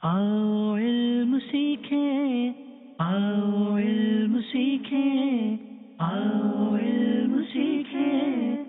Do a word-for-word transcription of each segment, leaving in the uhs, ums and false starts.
आओ इल्म सीखें, आओ इल्म सीखें, आओ इल्म सीखें,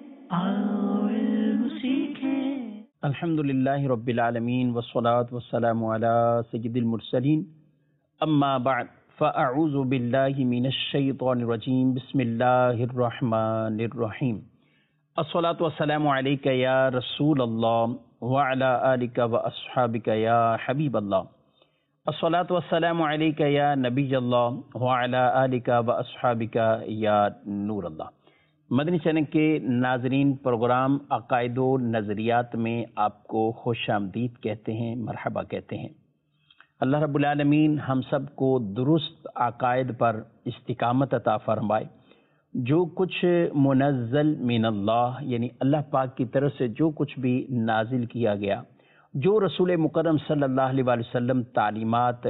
आओ इल्म सीखें। अल्हम्दुलिल्लाहि रब्बिल आलमीन वस्सलातु वस्सलामु अला सय्यिदिल मुरसलीन अम्मा बअद फ़अऊज़ु बिल्लाहि मिनश शैतानिर रजीम बिस्मिल्लाहिर रहमानिर रहीम। अस्सलातु वस्सलामु अलैका या रसूलल्लाह व अला आलिका व अस्हाबिका या हबीबल्लाह। अस्सलातु वस्सलामु अलैका या नबियल्लाह व अला आलिका व अस्हाबिका या नूरल्लाह। मदनी चैनल के नाजरीन, प्रोग्राम अकायद व नज़रियात में आपको खुश आमदीद कहते हैं, मरहबा कहते हैं। अल्लाह रब्बुल आलमीन हम सब को दुरुस्त अकायद पर इस्तिकामत अता फरमाए। जो कुछ मुनज़्ज़ल मिनल्लाह यानी अल्लाह पाक की तरफ से जो कुछ भी नाजिल किया गया, जो रसूल मुकर्रम सल्लल्लाहु अलैहि वसल्लम तालीमात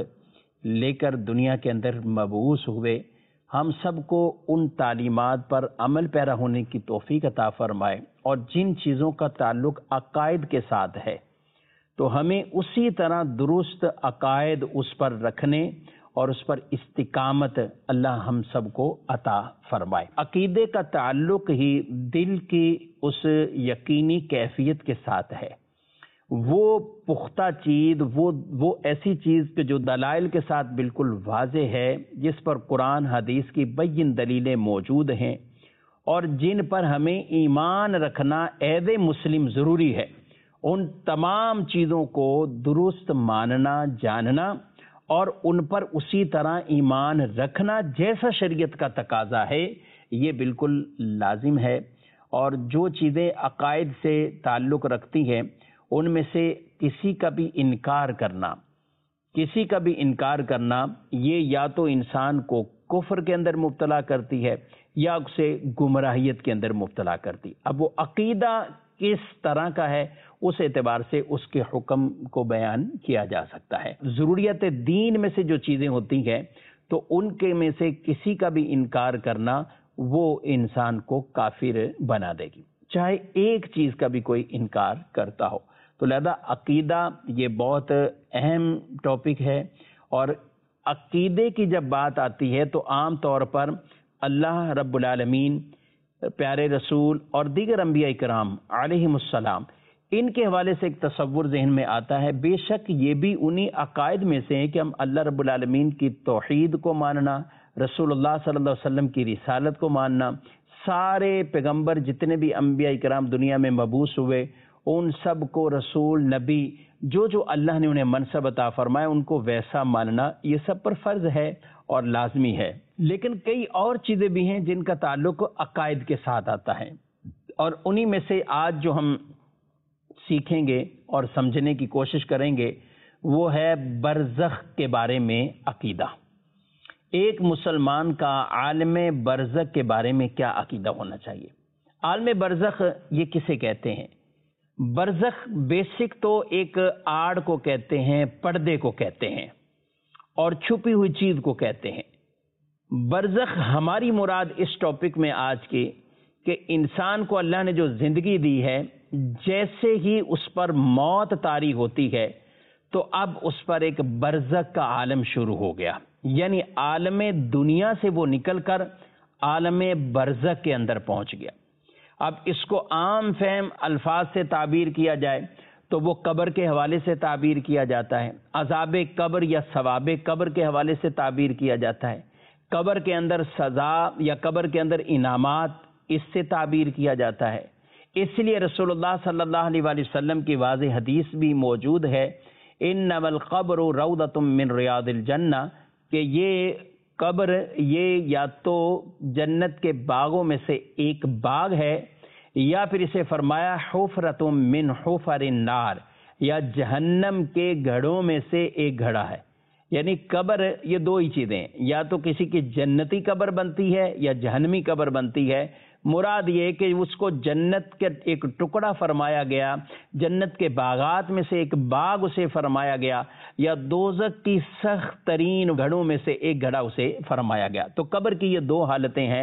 लेकर दुनिया के अंदर मबऊस हुए, हम सब को उन तालीमात पर अमल पैरा होने की तौफीक अता फरमाए। और जिन चीज़ों का ताल्लुक़ अकायद के साथ है तो हमें उसी तरह दुरुस्त अकायद उस पर रखने और उस पर इस्तिकामत अल्लाह हम सब को अता फरमाए। अकीदे का ताल्लुक़ ही दिल की उस यकीनी कैफियत के साथ है। वो पुख्ता चीज़, वो वो ऐसी चीज़ कि जो दलाइल के साथ बिल्कुल वाज़े है, जिस पर कुरान हदीस की बैयिन दलीलें मौजूद हैं और जिन पर हमें ईमान रखना ऐदे मुस्लिम ज़रूरी है। उन तमाम चीज़ों को दुरुस्त मानना, जानना और उन पर उसी तरह ईमान रखना जैसा शरीयत का तकाजा है, ये बिल्कुल लाजिम है। और जो चीज़ें अकायद से ताल्लुक़ रखती हैं उनमें से किसी का भी इनकार करना किसी का भी इनकार करना ये या तो इंसान को कुफ्र के अंदर मुब्तला करती है या उसे गुमराहियत के अंदर मुब्तला करती। अब वो अकीदा किस तरह का है उस एतबार से उसके हुक्म को बयान किया जा सकता है। ज़रूरियत दीन में से जो चीज़ें होती हैं तो उनके में से किसी का भी इनकार करना वो इंसान को काफिर बना देगी, चाहे एक चीज़ का भी कोई इनकार करता हो। तो लिहाजा अकीदा ये बहुत अहम टॉपिक है। और अकीदे की जब बात आती है तो आम तौर पर अल्लाह रब्बुल आलमीन, प्यारे रसूल और दीगर अंबिया इकराम अलैहिमुस्सलाम, इनके हवाले से एक तसव्वुर जहन में आता है। बेशक ये भी उन्हीं अकायद में से है कि हम अल्लाह रब्बुल आलमीन की तौहीद को मानना, रसूलुल्लाह सल्लल्लाहु अलैहि वसल्लम की रिसालत को मानना, सारे पैगंबर जितने भी अंबिया इकराम दुनिया में मबूस हुए उन सब को रसूल नबी जो जो अल्लाह ने उन्हें मनसब अता फरमाया उनको वैसा मानना, ये सब पर फ़र्ज है और लाजमी है। लेकिन कई और चीज़ें भी हैं जिनका ताल्लुक़ अकायद के साथ आता है और उन्हीं में से आज जो हम सीखेंगे और समझने की कोशिश करेंगे वो है बरज़ख के बारे में अकीदा। एक मुसलमान का आलमे बरज़ख के बारे में क्या अकीदा होना चाहिए। आलमे बरज़ख ये किसे कहते हैं? बरज़ख बेसिक तो एक आड़ को कहते हैं, पर्दे को कहते हैं और छुपी हुई चीज़ को कहते हैं। बरज़ख हमारी मुराद इस टॉपिक में आज की कि इंसान को अल्लाह ने जो ज़िंदगी दी है, जैसे ही उस पर मौत तारी होती है तो अब उस पर एक बरज़ख का आलम शुरू हो गया, यानी आलमे दुनिया से वो निकलकर आलमे बरज़ख के अंदर पहुंच गया। अब इसको आम फहम अल्फाज से ताबीर किया जाए तो वो कब्र के हवाले से ताबीर किया जाता है, अज़ाबे कब्र या सवाबे कब्र के हवाले से ताबीर किया जाता है, कब्र के अंदर सज़ा या कब्र के अंदर इनामात, इससे ताबीर किया जाता है। इसलिए रसूलुल्लाह सल्लल्लाहु अलैहि वसल्लम की वाज़ेह हदीस भी मौजूद है, इन्नमल क़ब्रु रौदतुम मिन रियादिल जन्ना, कि ये कब्र ये या तो जन्नत के बागों में से एक बाग है या फिर इसे फरमाया हुफ़रतुम मिन हुफ़रिन नार, या जहन्नम के घड़ों में से एक घड़ा है। यानी कब्र ये दो ही चीज़ें, या तो किसी की जन्नती कब्र बनती है या जहन्नमी कब्र बनती है। मुराद ये कि उसको जन्नत के एक टुकड़ा फरमाया गया, जन्नत के बागात में से एक बाग उसे फरमाया गया, या दोज़ख की सख्त तरीन घड़ों में से एक घड़ा उसे फरमाया गया। तो कब्र की ये दो हालतें हैं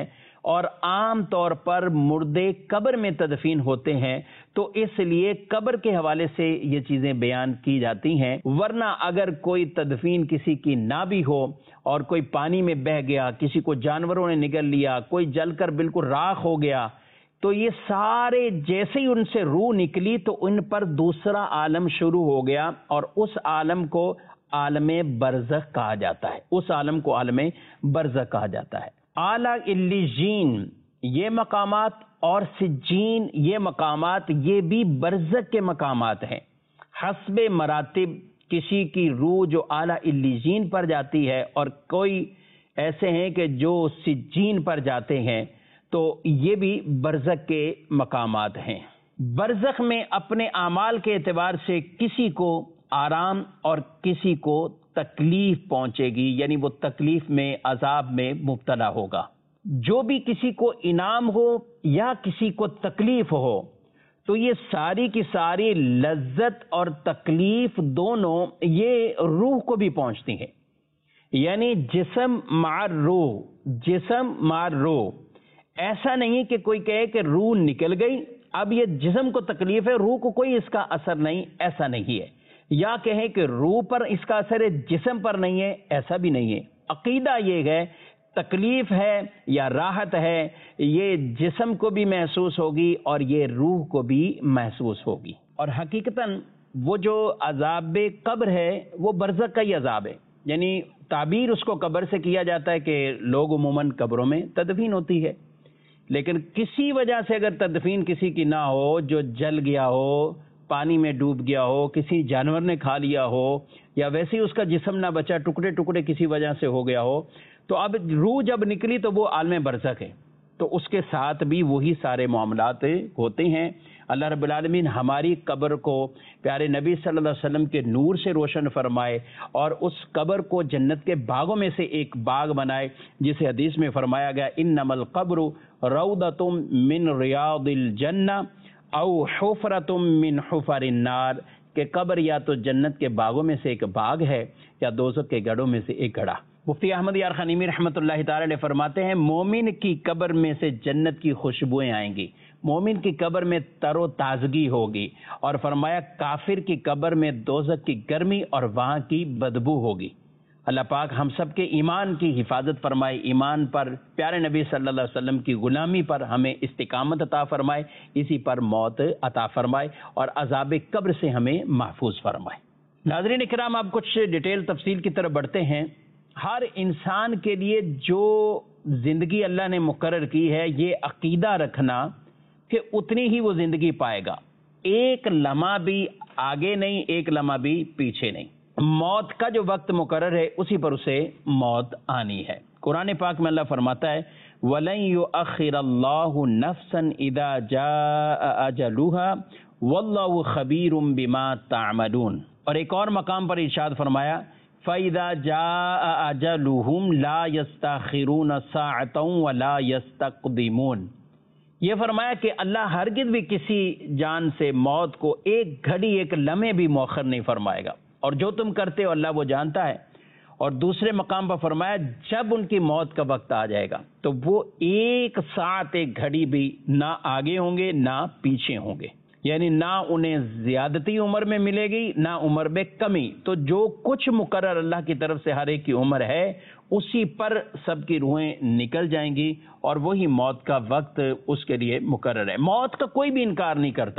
اور عام طور پر مردے قبر میں تدفین ہوتے ہیں، تو اس لیے قبر کے حوالے سے یہ چیزیں بیان کی جاتی ہیں، ورنہ اگر کوئی تدفین کسی کی نہ بھی ہو اور کوئی پانی میں بہہ گیا، کسی کو جانوروں نے نگل لیا، کوئی جل کر بالکل راکھ ہو گیا، تو یہ سارے جیسے ہی ان سے روح نکلی تو ان پر دوسرا عالم شروع ہو گیا، اور اس عالم کو عالم برزخ کہا جاتا ہے، اس عالم کو عالم برزخ کہا جاتا ہے۔ اعلیٰ علیین یہ مقامات اور سجین یہ مقامات یہ بھی برزخ کے مقامات ہیں۔ حسب مراتب کسی کی روح جو اعلیٰ علیین پر جاتی ہے اور کوئی ایسے ہیں کہ جو سجین پر جاتے ہیں، تو یہ بھی برزخ کے مقامات ہیں۔ برزخ میں اپنے اعمال کے اعتبار سے کسی کو آرام اور کسی کو تکلیف پہنچے گی، یعنی وہ تکلیف میں عذاب میں مبتلا ہوگا۔ جو بھی کسی کو انعام ہو یا کسی کو تکلیف ہو، تو یہ ساری کی ساری لذت اور تکلیف دونوں یہ روح کو بھی پہنچتی ہیں، یعنی جسم مع روح، جسم مع روح۔ ایسا نہیں کہ کوئی کہے کہ روح نکل گئی، اب یہ جسم کو تکلیف ہے، روح کو کوئی اس کا اثر نہیں، ایسا نہیں ہے۔ یا کہیں کہ روح پر اس کا اثر ہے، جسم پر نہیں ہے، ایسا بھی نہیں ہے۔ عقیدہ یہ ہے تکلیف ہے یا راحت ہے، یہ جسم کو بھی محسوس ہوگی اور یہ روح کو بھی محسوس ہوگی۔ اور حقیقتاً وہ جو عذاب قبر ہے وہ برزخ کا ہی عذاب ہے، یعنی تعبیر اس کو قبر سے کیا جاتا ہے کہ لوگ عموماً قبروں میں تدفین ہوتی ہے، لیکن کسی وجہ سے اگر تدفین کسی کی نہ ہو، جو جل گیا ہو، پانی میں ڈوب گیا ہو، کسی جانور نے کھا لیا ہو، یا ویسے ہی اس کا جسم نہ بچا، ٹکڑے ٹکڑے کسی وجہ سے ہو گیا ہو، تو اب روح جب نکلی تو وہ عالم برزخ ہے، تو اس کے ساتھ بھی وہی سارے معاملات ہوتے ہیں۔ اللہ رب العالمین ہماری قبر کو پیارے نبی صلی اللہ علیہ وسلم کے نور سے روشن فرمائے، اور اس قبر کو جنت کے باغوں میں سے ایک باغ بنائے، جسے حدیث میں فرمایا گیا انما القبر روضۃ من ریاض الجنہ او حفرۃ من حفر النار، کہ قبر یا تو جنت کے باغوں میں سے ایک باغ ہے یا دوزخ کے گڑھوں میں سے ایک گڑھا۔ مفتی احمد یار خانیمی رحمۃ اللہ تعالی علیہ فرماتے ہیں مومن کی قبر میں سے جنت کی خوشبوئیں آئیں گی، مومن کی قبر میں تر و تازگی ہوگی، اور فرمایا کافر کی قبر میں دوزخ کی گرمی اور وہاں کی بدبو ہوگی۔ اللہ پاک ہم سب کے ایمان کی حفاظت فرمائے، ایمان پر، پیارے نبی صلی اللہ علیہ وسلم کی غلامی پر ہمیں استقامت عطا فرمائے، اسی پر موت عطا فرمائے، اور عذاب قبر سے ہمیں محفوظ فرمائے۔ ناظرین اکرام، آپ کچھ ڈیٹیل تفصیل کی طرف بڑھتے ہیں۔ ہر انسان کے لیے جو زندگی اللہ نے مقرر کی ہے، یہ عقیدہ رکھنا کہ اتنی ہی وہ زندگی پائے گا، ایک لمحہ بھی آگے نہیں، ایک لمحہ بھی پیچھے نہیں۔ موت کا جو وقت مقرر ہے اسی پر اسے موت آنی ہے۔ قرآن پاک میں اللہ فرماتا ہے وَلَن يُؤَخِّرَ اللَّهُ نَفْسًا إِذَا جَاءَ أَجَلُهَا وَاللَّهُ خَبِيرٌ بِمَا تَعْمَلُونَ، اور ایک اور مقام پر ارشاد فرمایا فَإِذَا جَاءَ أَجَلُهُمْ لَا يَسْتَأْخِرُونَ سَاعَةً وَلَا يَسْتَقْدِمُونَ، یہ فرمایا کہ اللہ ہرگز بھی کسی جان سے موت کو ایک گھڑی ایک لمحے بھی مؤخر نہیں فرمائے گا، اور جو تم کرتے ہو اللہ وہ جانتا ہے۔ اور دوسرے مقام پر فرمایا جب ان کی موت کا وقت آ جائے گا تو وہ ایک ساتھ ایک گھڑی بھی نہ آگے ہوں گے نہ پیچھے ہوں گے، یعنی نہ انہیں زیادتی عمر میں ملے گی نہ عمر میں کمی، تو جو کچھ مقرر اللہ کی طرف سے ہر ایک کی عمر ہے اسی پر سب کی روحیں نکل جائیں گی، اور وہی موت کا وقت اس کے لیے مقرر ہے۔ موت کا کوئی بھی انکار نہیں کرتا،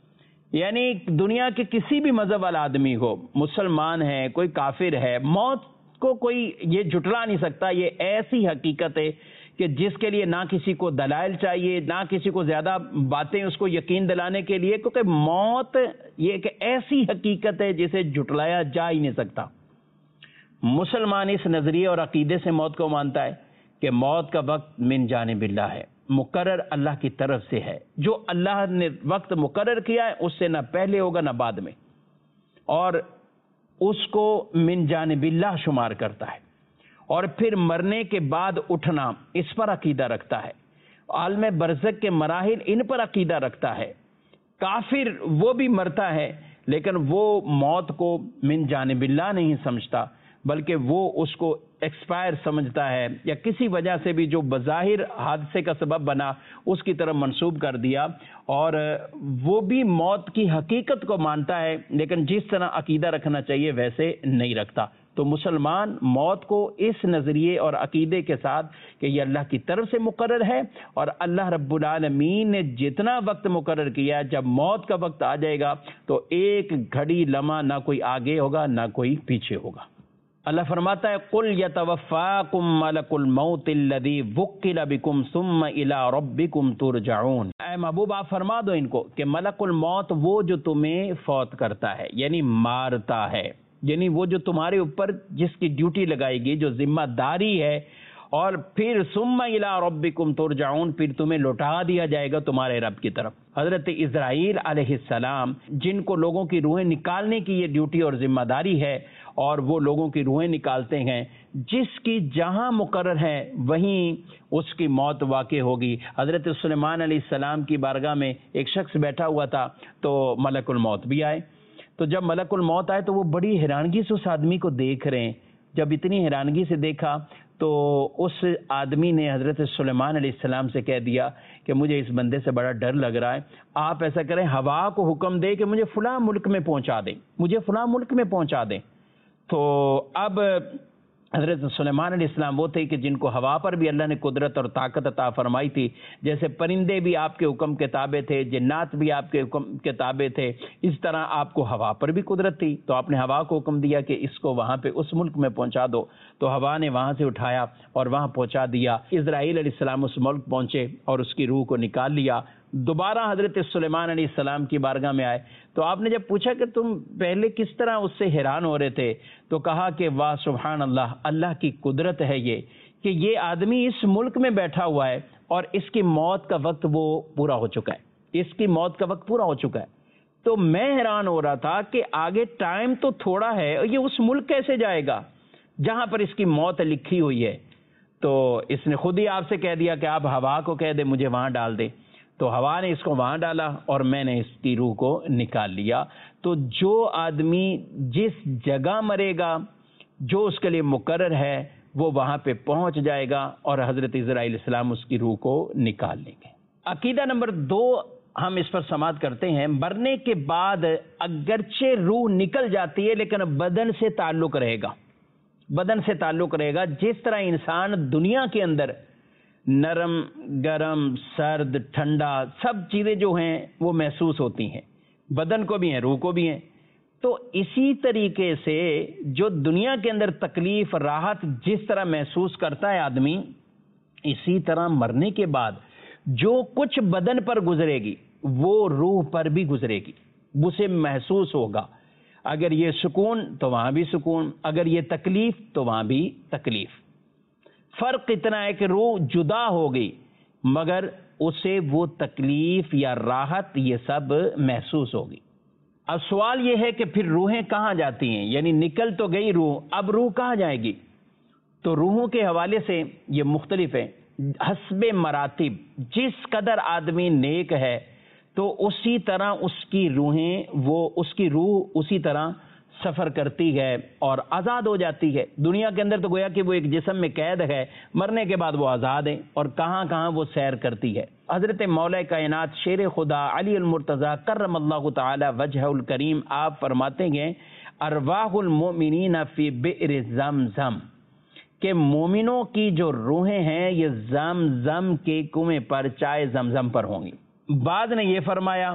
یعنی دنیا کے کسی بھی مذہب والا آدمی ہو، مسلمان ہے کوئی کافر ہے، موت کو کوئی یہ جھٹلا نہیں سکتا۔ یہ ایسی حقیقت ہے کہ جس کے لیے نہ کسی کو دلائل چاہیے نہ کسی کو زیادہ باتیں اس کو یقین دلانے کے لیے، کیونکہ موت یہ ایک ایسی حقیقت ہے جسے جھٹلایا جا ہی نہیں سکتا۔ مسلمان اس نظریے اور عقیدے سے موت کو مانتا ہے کہ موت کا وقت من جانب اللہ ہے، مقرر اللہ کی طرف سے ہے، جو اللہ نے وقت مقرر کیا ہے اس سے نہ پہلے ہوگا نہ بعد میں، اور اس کو من جانب اللہ شمار کرتا ہے۔ اور پھر مرنے کے بعد اٹھنا اس پر عقیدہ رکھتا ہے، عالم برزخ کے مراحل ان پر عقیدہ رکھتا ہے۔ کافر وہ بھی مرتا ہے لیکن وہ موت کو من جانب اللہ نہیں سمجھتا، بلکہ وہ اس کو ایکسپائر سمجھتا ہے یا کسی وجہ سے بھی جو بظاہر حادثے کا سبب بنا اس کی طرف منسوب کر دیا، اور وہ بھی موت کی حقیقت کو مانتا ہے لیکن جس طرح عقیدہ رکھنا چاہیے ویسے نہیں رکھتا۔ تو مسلمان موت کو اس نظریے اور عقیدے کے ساتھ کہ یہ اللہ کی طرف سے مقرر ہے، اور اللہ رب العالمین نے جتنا وقت مقرر کیا، جب موت کا وقت آ جائے گا تو ایک گھڑی لمحہ نہ کوئی آگے ہوگا نہ کوئی پیچھے ہوگا۔ اللہ فرماتا ہے قُلْ يَتَوَفَّاكُمْ مَلَكُ الْمَوْتِ الَّذِي وُكِّلَ بِكُمْ ثُمَّ إِلَىٰ رَبِّكُمْ تُرْجَعُونَ۔ اے محبوب آپ فرما دو ان کو کہ ملک الموت وہ جو تمہیں فوت کرتا ہے، یعنی مارتا ہے، یعنی وہ جو تمہارے اوپر جس کی ڈیوٹی لگائے گی، جو ذمہ داری ہے، اور پھر ثم الی ربکم ترجعون، پھر تمہیں لوٹا دیا جائے گا تمہارے رب کی طرف۔ حضرت اسرائیل علیہ السلام جن کو لوگوں کی روحیں نکالنے کی یہ ڈیوٹی اور ذمہ داری ہے، اور وہ لوگوں کی روحیں نکالتے ہیں، جس کی جہاں مقرر ہے وہیں اس کی موت واقع ہوگی۔ حضرت سلیمان علیہ السلام کی بارگاہ میں ایک شخص بیٹھا ہوا تھا تو ملک الموت بھی آئے۔ تو جب ملک الموت آئے تو وہ بڑی حیرانگی سے اس آدمی کو دیکھ رہے ہیں۔ جب اتنی حیرانگی سے دیکھا تو اس آدمی نے حضرت سلیمان علیہ السلام سے کہہ دیا کہ مجھے اس بندے سے بڑا ڈر لگ رہا ہے، آپ ایسا کریں ہوا کو حکم دے کہ مجھے فلاں ملک میں پہنچا دیں، مجھے فلاں ملک میں پہنچا دیں۔ تو اب حضرت سلیمان علیہ السلام وہ تھے کہ جن کو ہوا پر بھی اللہ نے قدرت اور طاقت عطا فرمائی تھی، جیسے پرندے بھی آپ کے حکم کے تابع تھے، جنات بھی آپ کے حکم کے تابع تھے، اس طرح آپ کو ہوا پر بھی قدرت تھی۔ تو آپ نے ہوا کو حکم دیا کہ اس کو وہاں پہ اس ملک میں پہنچا دو، تو ہوا نے وہاں سے اٹھایا اور وہاں پہنچا دیا۔ اسرائیل علیہ السلام اس ملک پہنچے اور اس کی روح کو نکال لیا۔ دوبارہ حضرت سلیمان علیہ السلام کی بارگاہ میں آئے تو آپ نے جب پوچھا کہ تم پہلے کس طرح اس سے حیران ہو رہے تھے، تو کہا کہ واہ سبحان اللہ، اللہ کی قدرت ہے یہ کہ یہ آدمی اس ملک میں بیٹھا ہوا ہے اور اس کی موت کا وقت وہ پورا ہو چکا ہے، اس کی موت کا وقت پورا ہو چکا ہے۔ تو میں حیران ہو رہا تھا کہ آگے ٹائم تو تھوڑا ہے، یہ اس ملک کیسے جائے گا جہاں پر اس کی موت لکھی ہوئی ہے۔ تو اس نے خود ہی آپ سے کہہ دیا کہ آپ ہوا کو کہہ دیں مجھے وہاں ڈال دے، تو ہوا نے اس کو وہاں ڈالا اور میں نے اس کی روح کو نکال لیا۔ تو جو آدمی جس جگہ مرے گا، جو اس کے لیے مقرر ہے، وہ وہاں پہ پہنچ جائے گا اور حضرت اسرائیل علیہ السلام اس کی روح کو نکال لیں گے۔ عقیدہ نمبر دو ہم اس پر سماعت کرتے ہیں، مرنے کے بعد اگرچہ روح نکل جاتی ہے لیکن بدن سے تعلق رہے گا، بدن سے تعلق رہے گا۔ جس طرح انسان دنیا کے اندر نرم گرم سرد ٹھنڈا سب چیزیں جو ہیں وہ محسوس ہوتی ہیں، بدن کو بھی ہیں روح کو بھی ہیں، تو اسی طریقے سے جو دنیا کے اندر تکلیف راحت جس طرح محسوس کرتا ہے آدمی، اسی طرح مرنے کے بعد جو کچھ بدن پر گزرے گی وہ روح پر بھی گزرے گی، اسے محسوس ہوگا۔ اگر یہ سکون تو وہاں بھی سکون، اگر یہ تکلیف تو وہاں بھی تکلیف۔ فرق اتنا ہے کہ روح جدا ہو گئی مگر اسے وہ تکلیف یا راحت یہ سب محسوس ہوگی۔ اب سوال یہ ہے کہ پھر روحیں کہاں جاتی ہیں، یعنی نکل تو گئی روح، اب روح کہاں جائے گی؟ تو روحوں کے حوالے سے یہ مختلف ہے، حسب مراتب، جس قدر آدمی نیک ہے تو اسی طرح اس کی روحیں وہ اس کی روح اسی طرح سفر کرتی ہے اور آزاد ہو جاتی ہے۔ دنیا کے اندر تو گویا کہ وہ ایک جسم میں قید ہے، مرنے کے بعد وہ آزاد ہے اور کہاں کہاں وہ سیر کرتی ہے۔ حضرت مولا کائنات شیر خدا علی المرتضی کرم اللہ تعالی وجہ الکریم آپ فرماتے ہیں ارواح المؤمنین فی بئر زمزم، کہ مومنوں کی جو روحیں ہیں یہ زمزم کے کنویں پر چائے زمزم پر ہوں گی۔ بعد نے یہ فرمایا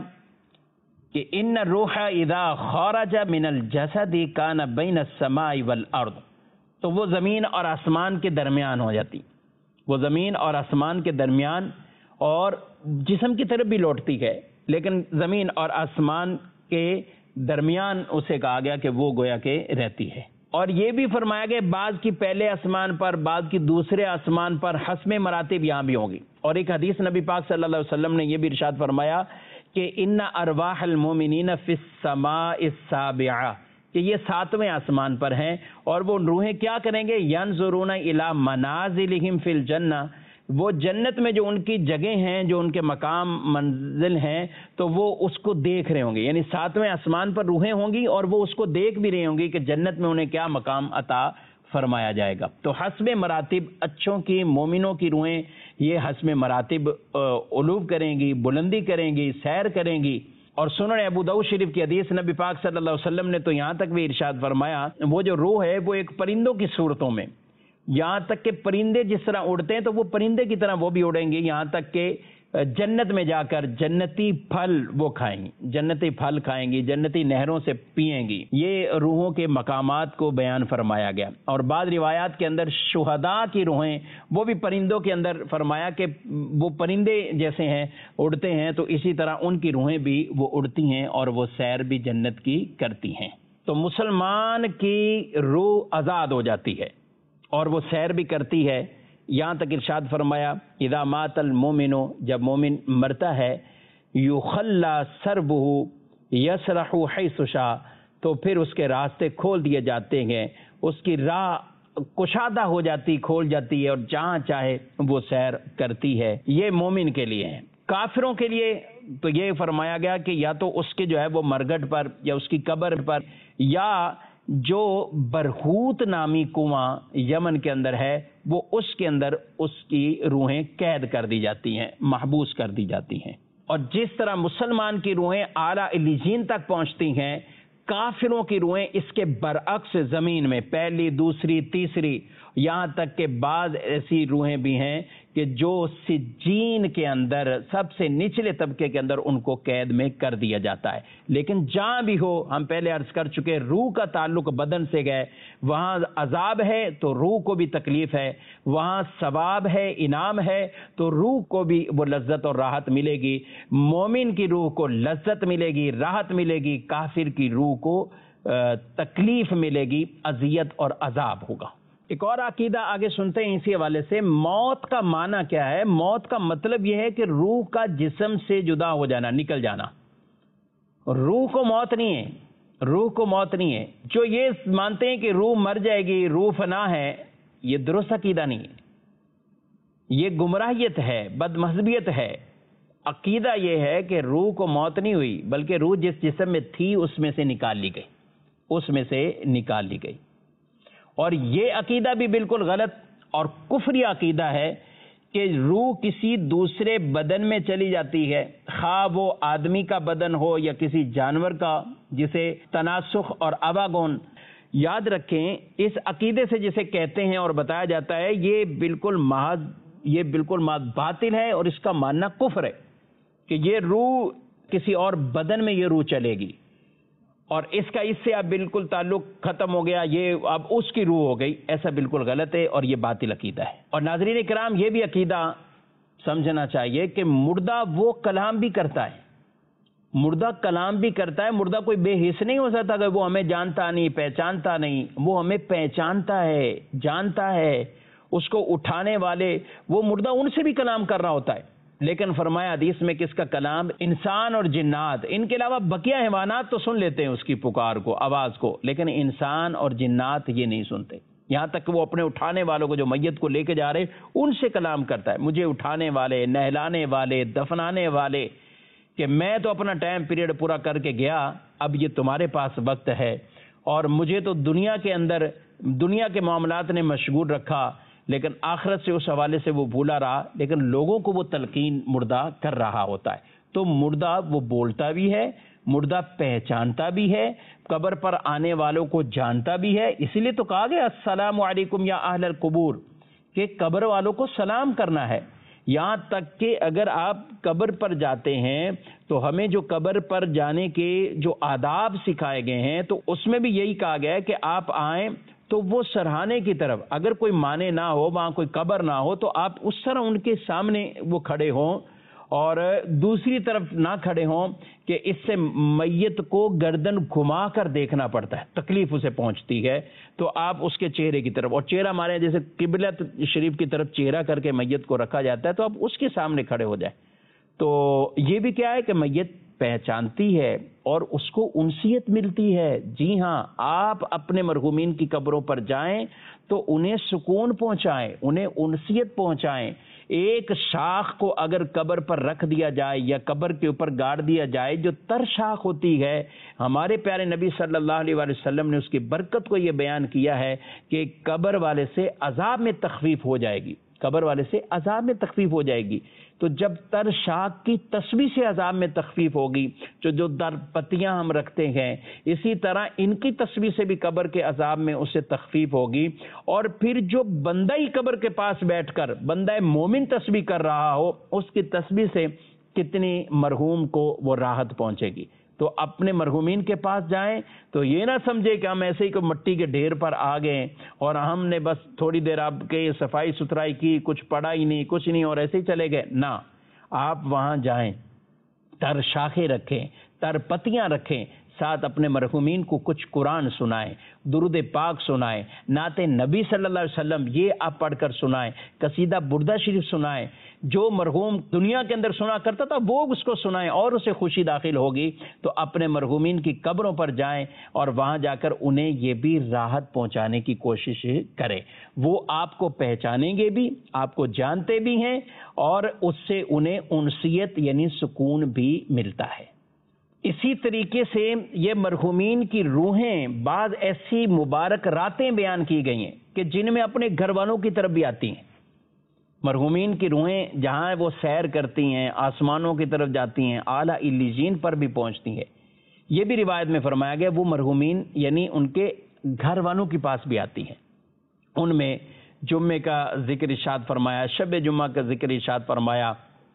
کہ ان الروح اذا خرج من الجسد کان بین السماء والارض، تو وہ زمین اور آسمان کے درمیان ہو جاتی، وہ زمین اور آسمان کے درمیان اور جسم کی طرف بھی لوٹتی ہے لیکن زمین اور آسمان کے درمیان اسے کہا گیا کہ وہ گویا کہ رہتی ہے۔ اور یہ بھی فرمایا گیا بعض کی پہلے آسمان پر بعض کی دوسرے آسمان پر، حسب مراتب یہاں بھی ہوں گی۔ اور ایک حدیث نبی پاک صلی اللہ علیہ وسلم نے یہ بھی ارشاد فرمایا کہ ان ارواح المومنین فی السماء السابعہ، کہ یہ ساتویں آسمان پر ہیں اور وہ روحیں کیا کریں گے، ینظرون الی منازلہم فی الجنہ، وہ جنت میں جو ان کی جگہ ہیں، جو ان کے مقام منزل ہیں، تو وہ اس کو دیکھ رہے ہوں گے، یعنی ساتویں آسمان پر روحیں ہوں گی اور وہ اس کو دیکھ بھی رہے ہوں گی کہ جنت میں انہیں کیا مقام عطا فرمایا جائے گا۔ تو حسب مراتب اچھوں کی، مومنوں کی روحیں یہ حسب مراتب علو کریں گی، بلندی کریں گی، سیر کریں گی۔ اور سنن ابو داؤد شریف کی حدیث، نبی پاک صلی اللہ علیہ وسلم نے تو یہاں تک بھی ارشاد فرمایا، وہ جو روح ہے وہ ایک پرندوں کی صورتوں میں، یہاں تک کہ پرندے جس طرح اڑتے ہیں تو وہ پرندے کی طرح وہ بھی اڑیں گے، یہاں تک کہ جنت میں جا کر جنتی پھل وہ کھائیں گی، جنتی پھل کھائیں گی، جنتی نہروں سے پئیں گی۔ یہ روحوں کے مقامات کو بیان فرمایا گیا۔ اور بعض روایات کے اندر شہداء کی روحیں وہ بھی پرندوں کے اندر فرمایا کہ وہ پرندے جیسے ہیں، اڑتے ہیں، تو اسی طرح ان کی روحیں بھی وہ اڑتی ہیں اور وہ سیر بھی جنت کی کرتی ہیں۔ تو مسلمان کی روح آزاد ہو جاتی ہے اور وہ سیر بھی کرتی ہے۔ یہاں تک ارشاد فرمایا، اذا مات المومن، جب مومن مرتا ہے، یخلی سربہ یسرح حیث شاء، تو پھر اس کے راستے کھول دیے جاتے ہیں، اس کی راہ کشادہ ہو جاتی، کھول جاتی ہے اور جہاں چاہے وہ سیر کرتی ہے۔ یہ مومن کے لیے ہے۔ کافروں کے لیے تو یہ فرمایا گیا کہ یا تو اس کے جو ہے وہ مرگٹ پر یا اس کی قبر پر، یا جو برہوت نامی کنواں یمن کے اندر ہے وہ اس کے اندر اس کی روحیں قید کر دی جاتی ہیں، محبوس کر دی جاتی ہیں۔ اور جس طرح مسلمان کی روحیں اعلیٰ علیین تک پہنچتی ہیں، کافروں کی روحیں اس کے برعکس زمین میں پہلی، دوسری، تیسری، یہاں تک کہ بعض ایسی روحیں بھی ہیں کہ جو سجین کے اندر سب سے نچلے طبقے کے اندر ان کو قید میں کر دیا جاتا ہے۔ لیکن جہاں بھی ہو، ہم پہلے عرض کر چکے، روح کا تعلق بدن سے گئے، وہاں عذاب ہے تو روح کو بھی تکلیف ہے، وہاں ثواب ہے، انعام ہے، تو روح کو بھی وہ لذت اور راحت ملے گی۔ مومن کی روح کو لذت ملے گی، راحت ملے گی، کافر کی روح کو تکلیف ملے گی، اذیت اور عذاب ہوگا۔ ایک اور عقیدہ آگے سنتے ہیں اسی حوالے سے، موت کا معنی کیا ہے؟ موت کا مطلب یہ ہے کہ روح کا جسم سے جدا ہو جانا، نکل جانا۔ روح کو موت نہیں ہے، روح کو موت نہیں ہے۔ جو یہ مانتے ہیں کہ روح مر جائے گی، روح فنا ہے، یہ درست عقیدہ نہیں ہے، یہ گمراہیت ہے، بد مذہبیت ہے۔ عقیدہ یہ ہے کہ روح کو موت نہیں ہوئی، بلکہ روح جس جسم میں تھی اس میں سے نکال لی گئی، اس میں سے نکال لی گئی۔ اور یہ عقیدہ بھی بالکل غلط اور کفری عقیدہ ہے کہ روح کسی دوسرے بدن میں چلی جاتی ہے، خواہ وہ آدمی کا بدن ہو یا کسی جانور کا، جسے تناسخ اور آواگون۔ یاد رکھیں، اس عقیدے سے جسے کہتے ہیں اور بتایا جاتا ہے، یہ بالکل محض یہ بالکل محض باطل ہے اور اس کا ماننا کفر ہے کہ یہ روح کسی اور بدن میں یہ روح چلے گی اور اس کا اس سے اب بالکل تعلق ختم ہو گیا، یہ اب اس کی روح ہو گئی۔ ایسا بالکل غلط ہے اور یہ باطل عقیدہ ہے۔ اور ناظرین کرام، یہ بھی عقیدہ سمجھنا چاہیے کہ مردہ وہ کلام بھی کرتا ہے، مردہ کلام بھی کرتا ہے۔ مردہ کوئی بے حس نہیں ہو سکتا کہ وہ ہمیں جانتا نہیں، پہچانتا نہیں، وہ ہمیں پہچانتا ہے، جانتا ہے۔ اس کو اٹھانے والے وہ مردہ ان سے بھی کلام کر رہا ہوتا ہے، لیکن فرمایا حدیث میں کس کا کلام؟ انسان اور جنات، ان کے علاوہ بقیہ حیوانات تو سن لیتے ہیں اس کی پکار کو، آواز کو، لیکن انسان اور جنات یہ نہیں سنتے۔ یہاں تک کہ وہ اپنے اٹھانے والوں کو، جو میت کو لے کے جا رہے، ان سے کلام کرتا ہے، مجھے اٹھانے والے، نہلانے والے، دفنانے والے، کہ میں تو اپنا ٹائم پیریڈ پورا کر کے گیا، اب یہ تمہارے پاس وقت ہے، اور مجھے تو دنیا کے اندر دنیا کے معاملات نے مشغول رکھا، لیکن آخرت سے اس حوالے سے وہ بھولا رہا، لیکن لوگوں کو وہ تلقین مردہ کر رہا ہوتا ہے۔ تو مردہ وہ بولتا بھی ہے، مردہ پہچانتا بھی ہے، قبر پر آنے والوں کو جانتا بھی ہے۔ اسی لیے تو کہا گیا السلام علیکم یا اہل القبور، کہ قبر والوں کو سلام کرنا ہے۔ یہاں تک کہ اگر آپ قبر پر جاتے ہیں تو ہمیں جو قبر پر جانے کے جو آداب سکھائے گئے ہیں، تو اس میں بھی یہی کہا گیا ہے کہ آپ آئیں تو وہ سرہانے کی طرف، اگر کوئی مانے نہ ہو، وہاں کوئی قبر نہ ہو، تو آپ اس طرح ان کے سامنے وہ کھڑے ہوں اور دوسری طرف نہ کھڑے ہوں کہ اس سے میت کو گردن گھما کر دیکھنا پڑتا ہے، تکلیف اسے پہنچتی ہے۔ تو آپ اس کے چہرے کی طرف، اور چہرہ ہمارے جیسے قبلہ شریف کی طرف چہرہ کر کے میت کو رکھا جاتا ہے، تو آپ اس کے سامنے کھڑے ہو جائیں۔ تو یہ بھی کیا ہے کہ میت پہچانتی ہے اور اس کو انسیت ملتی ہے۔ جی ہاں، آپ اپنے مرحومین کی قبروں پر جائیں تو انہیں سکون پہنچائیں، انہیں انسیت پہنچائیں، ایک شاخ کو اگر قبر پر رکھ دیا جائے یا قبر کے اوپر گاڑ دیا جائے، جو تر شاخ ہوتی ہے، ہمارے پیارے نبی صلی اللہ علیہ وآلہ وسلم نے اس کی برکت کو یہ بیان کیا ہے کہ قبر والے سے عذاب میں تخفیف ہو جائے گی، قبر والے سے عذاب میں تخفیف ہو جائے گی۔ تو جب تر شاخ کی تسبیح سے عذاب میں تخفیف ہوگی، جو جو در پتیاں ہم رکھتے ہیں، اسی طرح ان کی تسبیح سے بھی قبر کے عذاب میں اسے تخفیف ہوگی۔ اور پھر جو بندہ ہی قبر کے پاس بیٹھ کر بندہ مومن تسبیح کر رہا ہو، اس کی تسبیح سے کتنی مرحوم کو وہ راحت پہنچے گی۔ تو اپنے مرحومین کے پاس جائیں تو یہ نہ سمجھے کہ ہم ایسے ہی کوئی مٹی کے ڈھیر پر آ گئے اور ہم نے بس تھوڑی دیر آپ کے صفائی ستھرائی کی، کچھ پڑھا ہی نہیں، کچھ نہیں، اور ایسے ہی چلے گئے۔ نہ، آپ وہاں جائیں، تر شاخیں رکھیں، تر پتیاں رکھیں، ساتھ اپنے مرحومین کو کچھ قرآن سنائیں، درود پاک سنائیں، نعت نبی صلی اللہ علیہ وسلم یہ آپ پڑھ کر سنائیں، قصیدہ بردہ شریف سنائیں۔ جو مرحوم دنیا کے اندر سنا کرتا تھا وہ اس کو سنائیں اور اسے خوشی داخل ہوگی۔ تو اپنے مرحومین کی قبروں پر جائیں اور وہاں جا کر انہیں یہ بھی راحت پہنچانے کی کوشش کریں۔ وہ آپ کو پہچانیں گے بھی، آپ کو جانتے بھی ہیں، اور اس سے انہیں انسیت یعنی سکون بھی ملتا ہے۔ اسی طریقے سے یہ مرحومین کی روحیں بعض ایسی مبارک راتیں بیان کی گئی ہیں کہ جن میں اپنے گھر والوں کی طرف بھی آتی ہیں۔ مرحومین کی روحیں جہاں وہ سیر کرتی ہیں، آسمانوں کی طرف جاتی ہیں، اعلیٰ علیین پر بھی پہنچتی ہیں۔ یہ بھی روایت میں فرمایا گیا وہ مرحومین یعنی ان کے گھر والوں کے پاس بھی آتی ہیں۔ ان میں جمعے کا ذکر ارشاد فرمایا، شب جمعہ کا ذکر ارشاد فرمایا،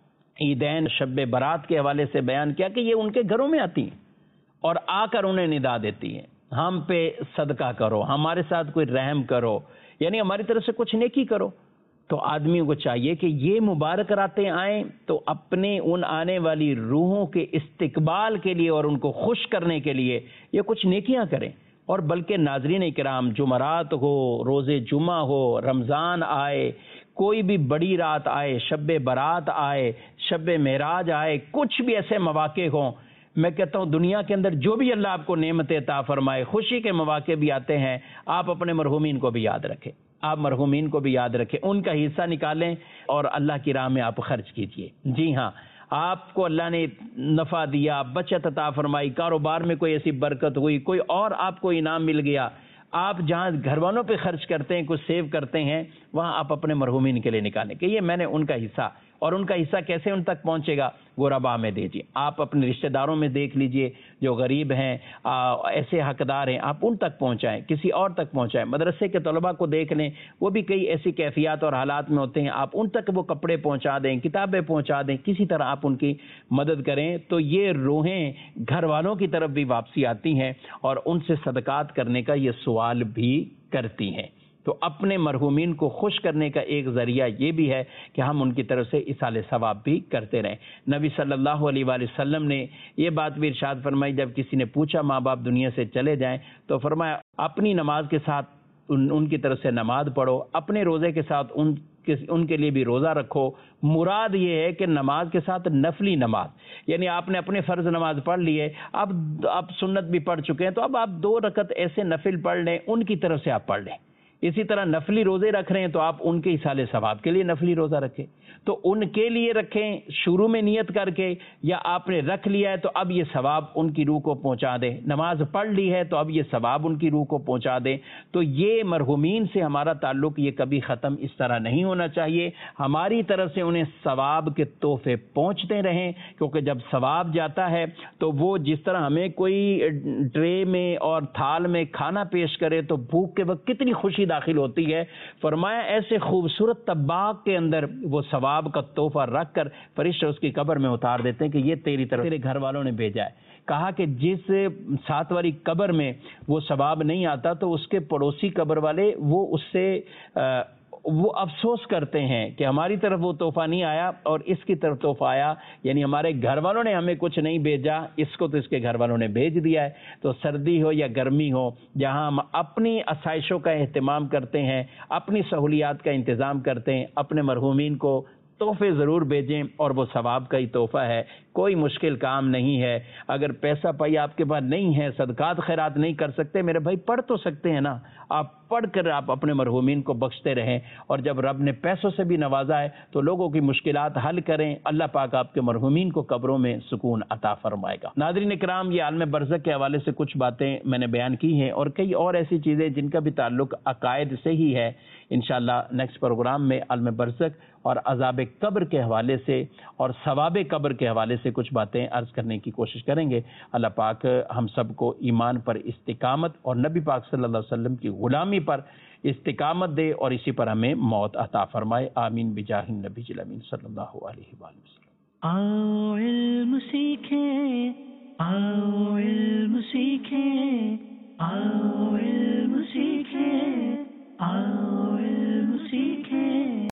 عیدین شب برات کے حوالے سے بیان کیا کہ یہ ان کے گھروں میں آتی ہیں اور آ کر انہیں ندا دیتی ہیں، ہم پہ صدقہ کرو، ہمارے ساتھ کوئی رحم کرو، یعنی ہماری طرف سے کچھ نیکی کرو۔ تو آدمیوں کو چاہیے کہ یہ مبارک راتیں آئیں تو اپنے ان آنے والی روحوں کے استقبال کے لیے اور ان کو خوش کرنے کے لیے یہ کچھ نیکیاں کریں۔ اور بلکہ ناظرین اکرام، جمعرات ہو، روز جمعہ ہو، رمضان آئے، کوئی بھی بڑی رات آئے، شب برات آئے، شب معراج آئے، کچھ بھی ایسے مواقع ہوں، میں کہتا ہوں دنیا کے اندر جو بھی اللہ آپ کو نعمت عطا فرمائے، خوشی کے مواقع بھی آتے ہیں، آپ اپنے مرحومین کو بھی یاد رکھیں، آپ مرحومین کو بھی یاد رکھیں، ان کا حصہ نکالیں اور اللہ کی راہ میں آپ خرچ کیجئے۔ جی ہاں، آپ کو اللہ نے نفع دیا، بچت عطا فرمائی، کاروبار میں کوئی ایسی برکت ہوئی، کوئی اور آپ کو انعام مل گیا، آپ جہاں گھر والوں پہ خرچ کرتے ہیں، کچھ سیو کرتے ہیں، وہاں آپ اپنے مرحومین کے لیے نکالیں کہ یہ میں نے ان کا حصہ، اور ان کا حصہ کیسے ان تک پہنچے گا، غرباء میں دیجیے۔ آپ اپنے رشتہ داروں میں دیکھ لیجئے، جو غریب ہیں، ایسے حقدار ہیں، آپ ان تک پہنچائیں، کسی اور تک پہنچائیں۔ مدرسے کے طلباء کو دیکھ لیں، وہ بھی کئی ایسی کیفیات اور حالات میں ہوتے ہیں، آپ ان تک وہ کپڑے پہنچا دیں، کتابیں پہنچا دیں، کسی طرح آپ ان کی مدد کریں، تو یہ روحیں گھر والوں کی طرف بھی واپسی آتی ہیں اور ان سے صدقات کرنے کا یہ سوال بھی کرتی ہیں۔ تو اپنے مرحومین کو خوش کرنے کا ایک ذریعہ یہ بھی ہے کہ ہم ان کی طرف سے ایصال ثواب بھی کرتے رہیں۔ نبی صلی اللہ علیہ وآلہ وسلم نے یہ بات بھی ارشاد فرمائی، جب کسی نے پوچھا ماں باپ دنیا سے چلے جائیں تو فرمایا اپنی نماز کے ساتھ ان, ان کی طرف سے نماز پڑھو، اپنے روزے کے ساتھ ان ان کے لیے بھی روزہ رکھو۔ مراد یہ ہے کہ نماز کے ساتھ نفلی نماز، یعنی آپ نے اپنے فرض نماز پڑھ لی ہے، اب آپ سنت بھی پڑھ چکے ہیں، تو اب آپ دو رکعت ایسے نفل پڑھ لیں، ان کی طرف سے آپ پڑھ لیں۔ اسی طرح نفلی روزے رکھ رہے ہیں تو آپ ان کے ایصال ثواب کے لیے نفلی روزہ رکھیں، تو ان کے لیے رکھیں شروع میں نیت کر کے، یا آپ نے رکھ لیا ہے تو اب یہ ثواب ان کی روح کو پہنچا دیں، نماز پڑھ لی ہے تو اب یہ ثواب ان کی روح کو پہنچا دیں۔ تو یہ مرحومین سے ہمارا تعلق یہ کبھی ختم اس طرح نہیں ہونا چاہیے، ہماری طرف سے انہیں ثواب کے تحفے پہنچتے رہیں، کیونکہ جب ثواب جاتا ہے تو وہ جس طرح ہمیں کوئی ٹرے میں اور تھال میں کھانا پیش کرے تو بھوک کے وقت کتنی خوشی داخل ہوتی ہے، فرمایا ایسے خوبصورت طباق کے اندر وہ ثواب کا تحفہ رکھ کر فرشتے اس کی قبر میں اتار دیتے ہیں کہ یہ تیری طرف تیرے گھر والوں نے بھیجا ہے۔ کہا کہ جس سات والی قبر میں وہ ثواب نہیں آتا تو اس کے پڑوسی قبر والے وہ اس سے وہ افسوس کرتے ہیں کہ ہماری طرف وہ تحفہ نہیں آیا اور اس کی طرف تحفہ آیا، یعنی ہمارے گھر والوں نے ہمیں کچھ نہیں بھیجا، اس کو تو اس کے گھر والوں نے بھیج دیا ہے۔ تو سردی ہو یا گرمی ہو، جہاں ہم اپنی آسائشوں کا اہتمام کرتے ہیں، اپنی سہولیات کا انتظام کرتے ہیں، اپنے مرحومین کو تحفے ضرور بھیجیں، اور وہ ثواب کا ہی تحفہ ہے، کوئی مشکل کام نہیں ہے۔ اگر پیسہ پائی آپ کے پاس نہیں ہے، صدقات خیرات نہیں کر سکتے، میرے بھائی پڑھ تو سکتے ہیں نا، آپ پڑھ کر آپ اپنے مرحومین کو بخشتے رہیں، اور جب رب نے پیسوں سے بھی نوازا ہے تو لوگوں کی مشکلات حل کریں، اللہ پاک آپ کے مرحومین کو قبروں میں سکون عطا فرمائے گا۔ ناظرین اکرام، یہ عالم برزخ کے حوالے سے کچھ باتیں میں نے بیان کی ہیں، اور کئی اور ایسی چیزیں جن کا بھی تعلق عقائد سے ہی ہے۔ انشاءاللہ نیکسٹ پروگرام میں عالم برزخ اور عذاب قبر کے حوالے سے اور ثواب قبر کے حوالے سے کچھ باتیں عرض کرنے کی کوشش کریں گے۔ اللہ پاک ہم سب کو ایمان پر استقامت اور نبی پاک صلی اللہ علیہ وسلم کی غلامی پر استقامت دے، اور اسی پر ہمیں موت عطا فرمائے۔ آمین بجاہ النبی الامین صلی اللہ علیہ وآلہ وسلم۔ آؤ علم سیکھیں، آؤ علم سیکھیں، آؤ علم سیکھیں، آؤ علم سیکھیں۔